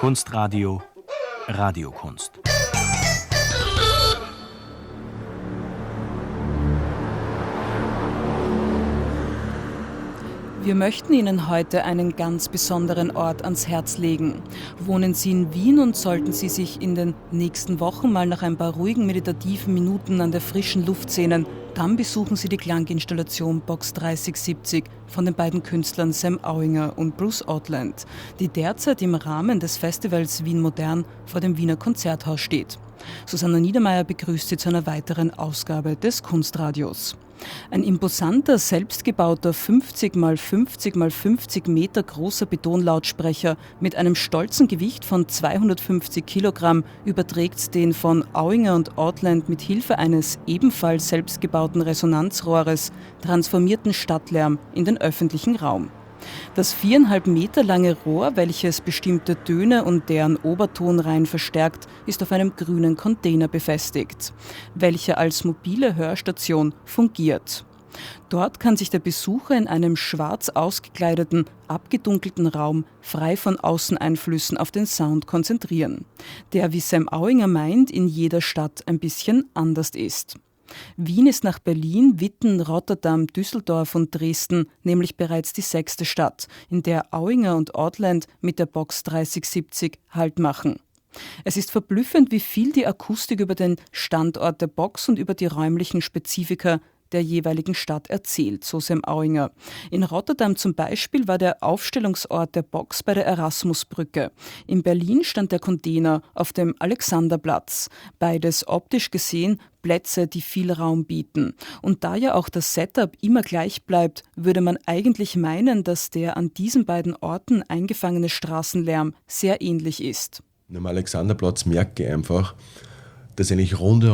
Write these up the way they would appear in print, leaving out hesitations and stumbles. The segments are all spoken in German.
Kunstradio Radiokunst. Wir möchten Ihnen heute einen ganz besonderen Ort ans Herz legen. Wohnen Sie in Wien und sollten Sie sich in den nächsten Wochen mal nach ein paar ruhigen, meditativen Minuten an der frischen Luft sehnen, dann besuchen Sie die Klanginstallation Box 3070 von den beiden Künstlern Sam Auinger und Bruce Outland, die derzeit im Rahmen des Festivals Wien Modern vor dem Wiener Konzerthaus steht. Susanna Niedermeier begrüßt Sie zu einer weiteren Ausgabe des Kunstradios. Ein imposanter, selbstgebauter 50 x 50 x 50 Meter großer Betonlautsprecher mit einem stolzen Gewicht von 250 Kilogramm überträgt den von Auinger und Outland mit Hilfe eines ebenfalls selbstgebauten Resonanzrohres transformierten Stadtlärm in den öffentlichen Raum. Das 4,5 Meter lange Rohr, welches bestimmte Töne und deren Obertonreihen verstärkt, ist auf einem grünen Container befestigt, welcher als mobile Hörstation fungiert. Dort kann sich der Besucher in einem schwarz ausgekleideten, abgedunkelten Raum frei von Außeneinflüssen auf den Sound konzentrieren, der, wie Sam Auinger meint, in jeder Stadt ein bisschen anders ist. Wien ist nach Berlin, Witten, Rotterdam, Düsseldorf und Dresden nämlich bereits die 6. Stadt, in der Auinger und Outland mit der Box 3070 Halt machen. Es ist verblüffend, wie viel die Akustik über den Standort der Box und über die räumlichen Spezifika der jeweiligen Stadt erzählt, so Sam Auinger. In Rotterdam zum Beispiel war der Aufstellungsort der Box bei der Erasmusbrücke. In Berlin stand der Container auf dem Alexanderplatz. Beides optisch gesehen Plätze, die viel Raum bieten. Und da ja auch das Setup immer gleich bleibt, würde man eigentlich meinen, dass der an diesen beiden Orten eingefangene Straßenlärm sehr ähnlich ist. Am Alexanderplatz merke ich einfach, dass eigentlich rund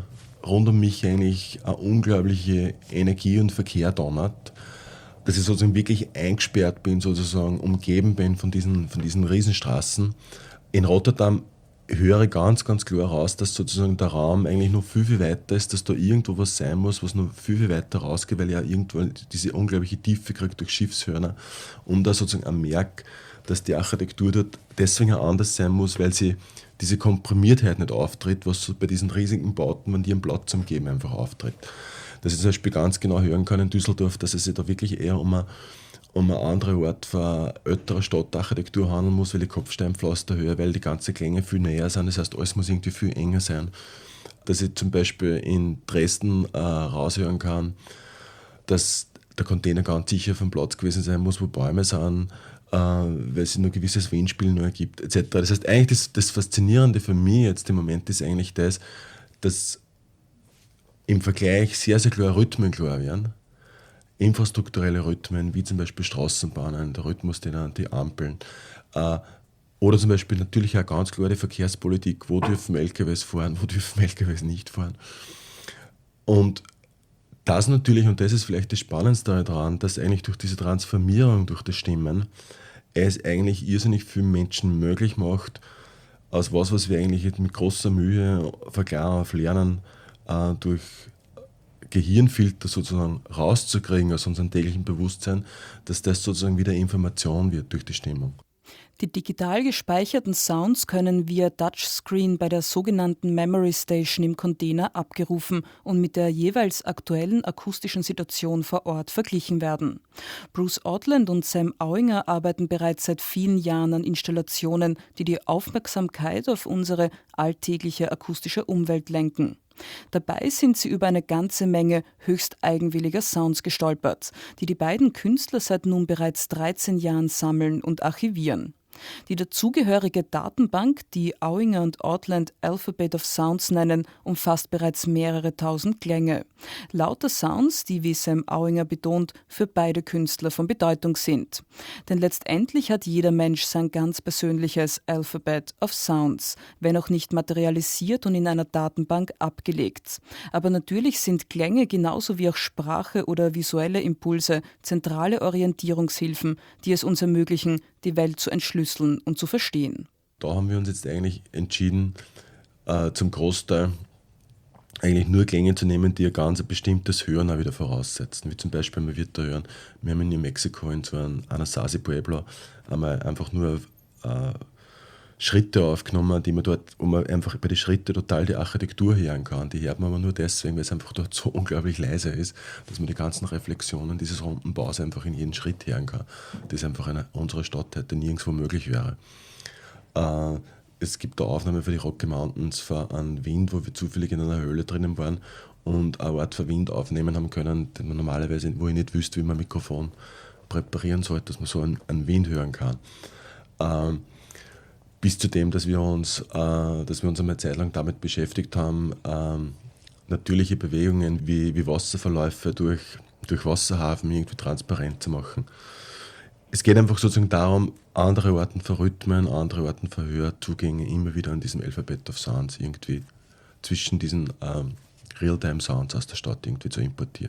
um mich eigentlich eine unglaubliche Energie und Verkehr donnert, dass ich sozusagen wirklich eingesperrt bin, sozusagen umgeben bin von diesen Riesenstraßen. In Rotterdam höre ich ganz, ganz klar raus, dass sozusagen der Raum eigentlich noch viel, viel weiter ist, dass da irgendwo was sein muss, was noch viel, viel weiter rausgeht, weil ich ja irgendwo diese unglaubliche Tiefe kriege durch Schiffshörner und da sozusagen auch merke, dass die Architektur dort deswegen auch anders sein muss, weil sie diese Komprimiertheit nicht auftritt, was so bei diesen riesigen Bauten, wenn die einen Platz umgeben, einfach auftritt. Dass ich zum Beispiel ganz genau hören kann in Düsseldorf, dass es sich da wirklich eher um eine andere Art von älterer Stadtarchitektur handeln muss, weil die Kopfsteinpflaster höher, weil die ganzen Klänge viel näher sind, das heißt, alles muss irgendwie viel enger sein. Dass ich zum Beispiel in Dresden raushören kann, dass der Container ganz sicher vom Platz gewesen sein muss, wo Bäume sind, weil es nur ein gewisses Windspiel nur gibt, etc. Das heißt, eigentlich das Faszinierende für mich jetzt im Moment ist eigentlich das, dass im Vergleich sehr, sehr klar Rhythmen klar werden. Infrastrukturelle Rhythmen, wie zum Beispiel Straßenbahnen, der Rhythmus, die Ampeln. Oder zum Beispiel natürlich auch ganz klar die Verkehrspolitik, wo dürfen LKWs fahren, wo dürfen LKWs nicht fahren. Und das natürlich, und das ist vielleicht das Spannendste daran, dass eigentlich durch diese Transformierung, durch das Stimmen, es eigentlich irrsinnig vielen Menschen möglich macht, aus was wir eigentlich mit großer Mühe verklaren auf Lernen, durch Gehirnfilter sozusagen rauszukriegen aus unserem täglichen Bewusstsein, dass das sozusagen wieder Information wird durch die Stimmung. Die digital gespeicherten Sounds können via Touchscreen bei der sogenannten Memory Station im Container abgerufen und mit der jeweils aktuellen akustischen Situation vor Ort verglichen werden. Bruce Outland und Sam Auinger arbeiten bereits seit vielen Jahren an Installationen, die die Aufmerksamkeit auf unsere alltägliche akustische Umwelt lenken. Dabei sind sie über eine ganze Menge höchst eigenwilliger Sounds gestolpert, die die beiden Künstler seit nun bereits 13 Jahren sammeln und archivieren. Die dazugehörige Datenbank, die Auinger und Outland Alphabet of Sounds nennen, umfasst bereits mehrere tausend Klänge. Lauter Sounds, die, wie Sam Auinger betont, für beide Künstler von Bedeutung sind. Denn letztendlich hat jeder Mensch sein ganz persönliches Alphabet of Sounds, wenn auch nicht materialisiert und in einer Datenbank abgelegt. Aber natürlich sind Klänge genauso wie auch Sprache oder visuelle Impulse zentrale Orientierungshilfen, die es uns ermöglichen, die Welt zu entschlüsseln und zu verstehen. Da haben wir uns jetzt eigentlich entschieden, zum Großteil eigentlich nur Klänge zu nehmen, die ein ganz bestimmtes Hören auch wieder voraussetzen. Wie zum Beispiel, man wird da hören, wir haben in New Mexico in so einem Anasazi Pueblo einmal einfach nur Schritte aufgenommen, die man dort, wo man einfach bei den Schritten total die Architektur hören kann. Die hört man aber nur deswegen, weil es einfach dort so unglaublich leise ist, dass man die ganzen Reflexionen dieses runden Baus einfach in jedem Schritt hören kann. Das einfach in unserer Stadt heute nirgendwo möglich wäre. Es gibt eine Aufnahme für die Rocky Mountains von einem Wind, wo wir zufällig in einer Höhle drinnen waren und eine Art von Wind aufnehmen haben können, den man normalerweise, wo ich nicht wüsste, wie man ein Mikrofon präparieren sollte, dass man so einen Wind hören kann. Bis zu dem, dass wir uns einmal Zeit lang damit beschäftigt haben, natürliche Bewegungen wie Wasserverläufe durch Wasserhafen irgendwie transparent zu machen. Es geht einfach sozusagen darum, andere Arten von Rhythmen, andere Arten von Hörzugänge immer wieder an diesem Alphabet of Sounds irgendwie zwischen diesen Realtime-Sounds aus der Stadt irgendwie zu importieren.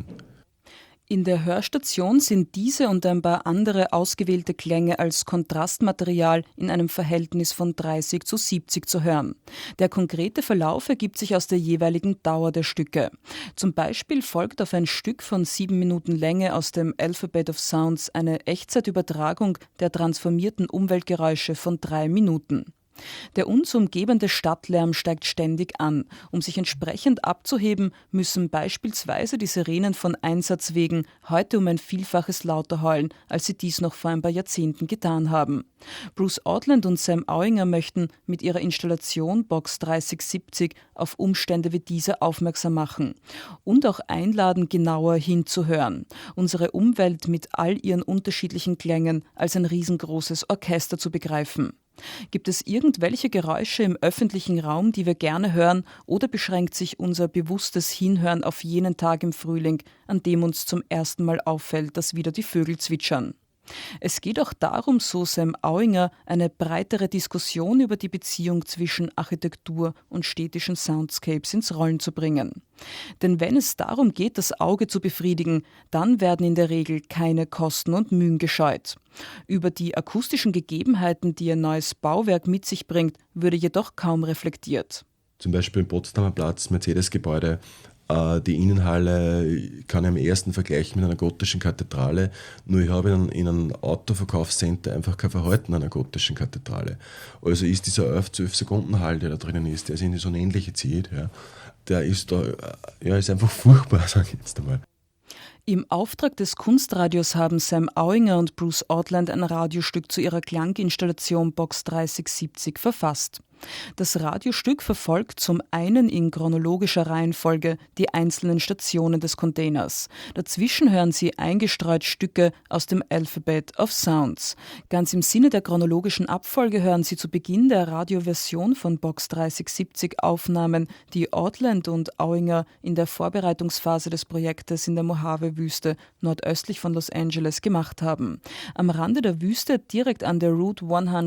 In der Hörstation sind diese und ein paar andere ausgewählte Klänge als Kontrastmaterial in einem Verhältnis von 30:70 zu hören. Der konkrete Verlauf ergibt sich aus der jeweiligen Dauer der Stücke. Zum Beispiel folgt auf ein Stück von 7 Minuten Länge aus dem Alphabet of Sounds eine Echtzeitübertragung der transformierten Umweltgeräusche von 3 Minuten. Der uns umgebende Stadtlärm steigt ständig an. Um sich entsprechend abzuheben, müssen beispielsweise die Sirenen von Einsatzwegen heute um ein Vielfaches lauter heulen, als sie dies noch vor ein paar Jahrzehnten getan haben. Bruce Outland und Sam Auinger möchten mit ihrer Installation Box 3070 auf Umstände wie diese aufmerksam machen und auch einladen, genauer hinzuhören. Unsere Umwelt mit all ihren unterschiedlichen Klängen als ein riesengroßes Orchester zu begreifen. Gibt es irgendwelche Geräusche im öffentlichen Raum, die wir gerne hören, oder beschränkt sich unser bewusstes Hinhören auf jenen Tag im Frühling, an dem uns zum ersten Mal auffällt, dass wieder die Vögel zwitschern? Es geht auch darum, so Sam Auinger, eine breitere Diskussion über die Beziehung zwischen Architektur und städtischen Soundscapes ins Rollen zu bringen. Denn wenn es darum geht, das Auge zu befriedigen, dann werden in der Regel keine Kosten und Mühen gescheut. Über die akustischen Gegebenheiten, die ein neues Bauwerk mit sich bringt, würde jedoch kaum reflektiert. Zum Beispiel im Potsdamer Platz, Mercedes-Gebäude, die Innenhalle kann ich am ersten vergleichen mit einer gotischen Kathedrale, nur ich habe in einem Autoverkaufscenter einfach kein Verhalten einer gotischen Kathedrale. Also ist dieser 11-12 Sekunden Hall, der da drinnen ist, der sich in so eine ähnliche zieht, ja, der ist da, ja, ist einfach furchtbar, sage ich jetzt einmal. Im Auftrag des Kunstradios haben Sam Auinger und Bruce Outland ein Radiostück zu ihrer Klanginstallation Box 3070 verfasst. Das Radiostück verfolgt zum einen in chronologischer Reihenfolge die einzelnen Stationen des Containers. Dazwischen hören Sie eingestreut Stücke aus dem Alphabet of Sounds. Ganz im Sinne der chronologischen Abfolge hören Sie zu Beginn der Radioversion von Box 3070 Aufnahmen, die Outland und Auinger in der Vorbereitungsphase des Projektes in der Mojave-Wüste nordöstlich von Los Angeles gemacht haben. Am Rande der Wüste, direkt an der Route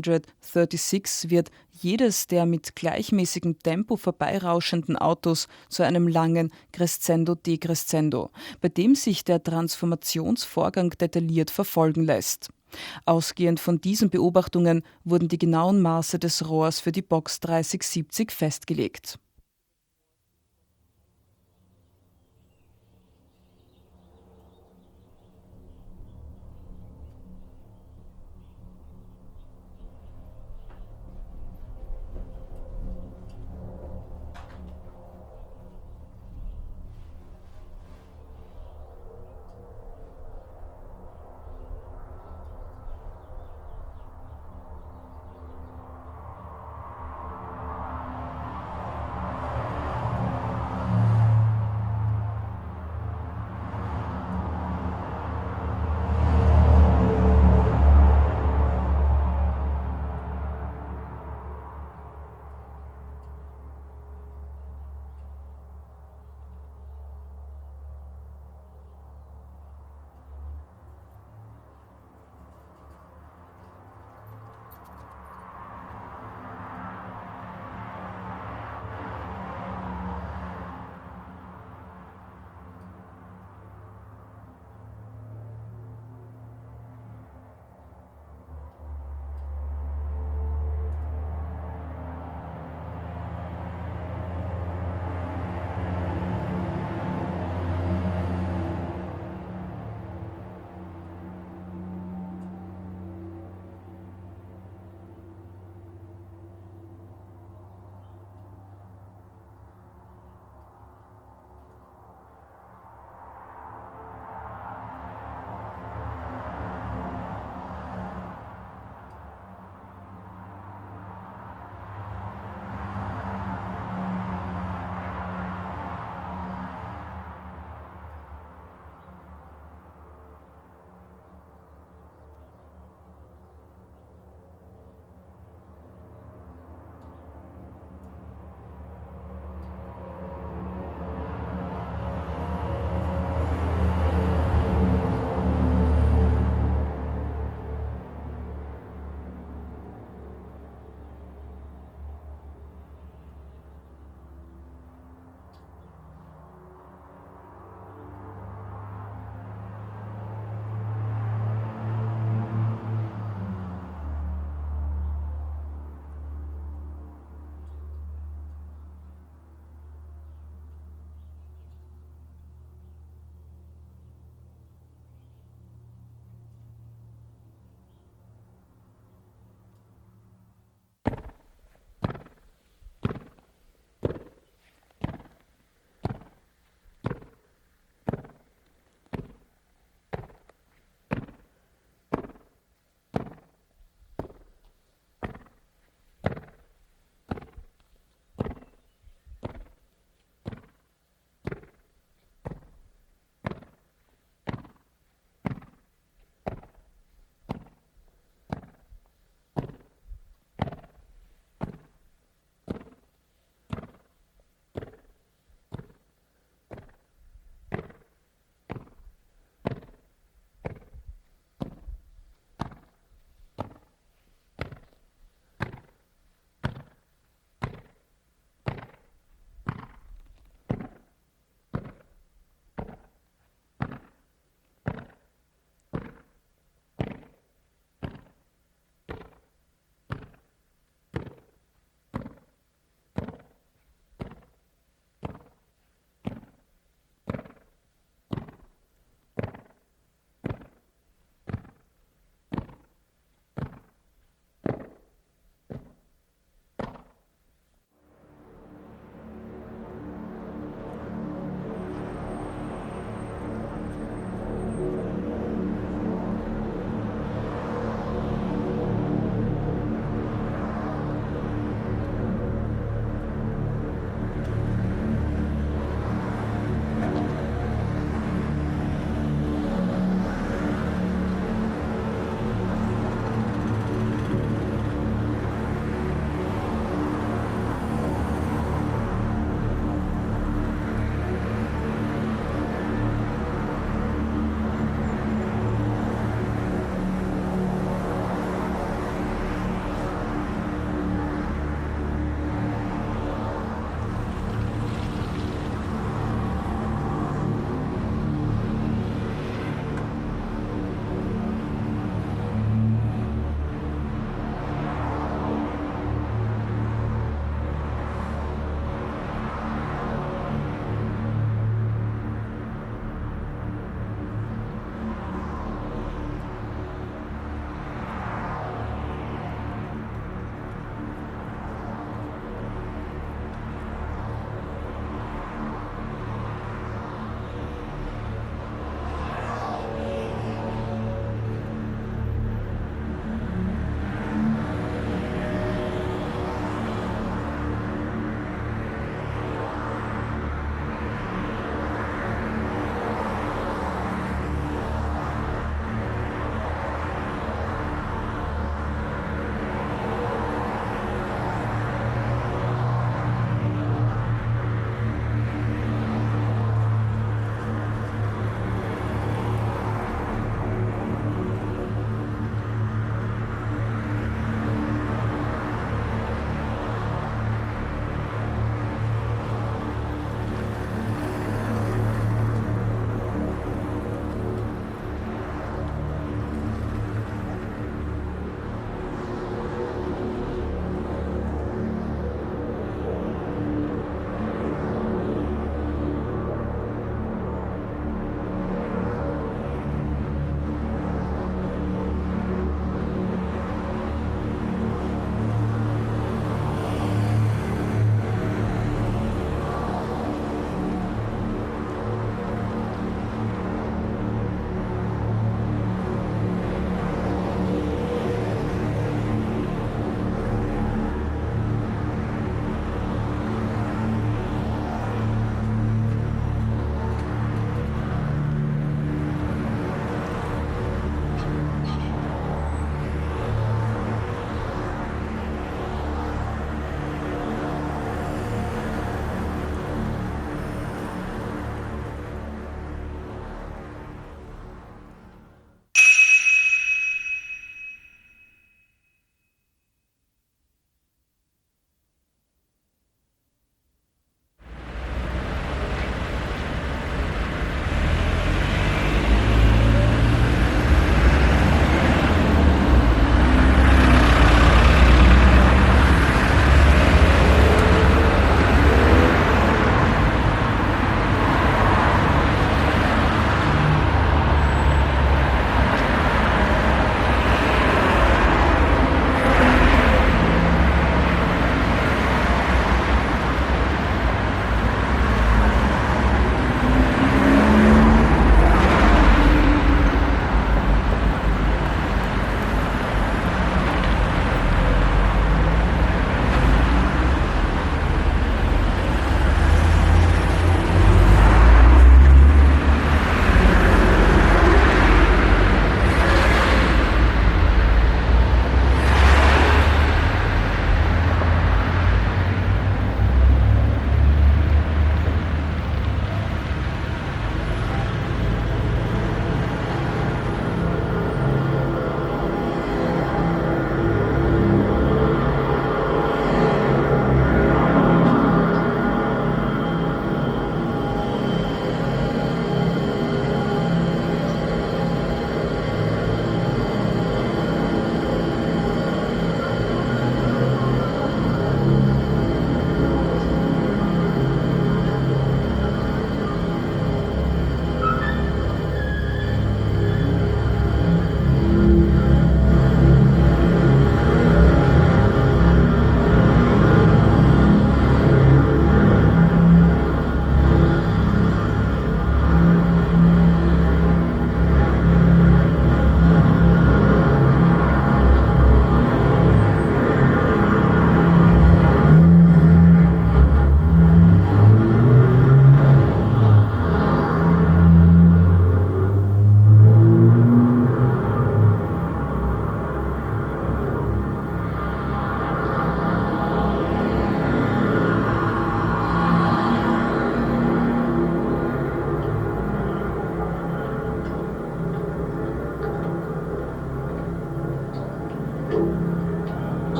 136, wird jedes der mit gleichmäßigem Tempo vorbeirauschenden Autos zu einem langen Crescendo-Decrescendo, bei dem sich der Transformationsvorgang detailliert verfolgen lässt. Ausgehend von diesen Beobachtungen wurden die genauen Maße des Rohrs für die Box 3070 festgelegt.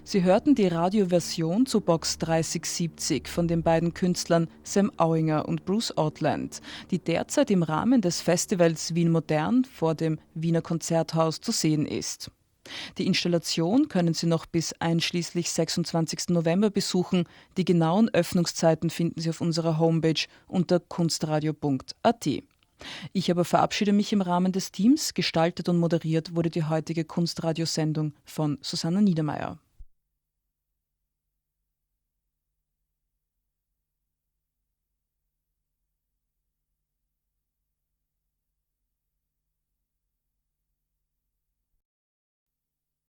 Sie hörten die Radioversion zu Box 3070 von den beiden Künstlern Sam Auinger und Bruce Outland, die derzeit im Rahmen des Festivals Wien Modern vor dem Wiener Konzerthaus zu sehen ist. Die Installation können Sie noch bis einschließlich 26. November besuchen. Die genauen Öffnungszeiten finden Sie auf unserer Homepage unter kunstradio.at. Ich aber verabschiede mich im Rahmen des Teams. Gestaltet und moderiert wurde die heutige Kunstradiosendung von Susanna Niedermeier.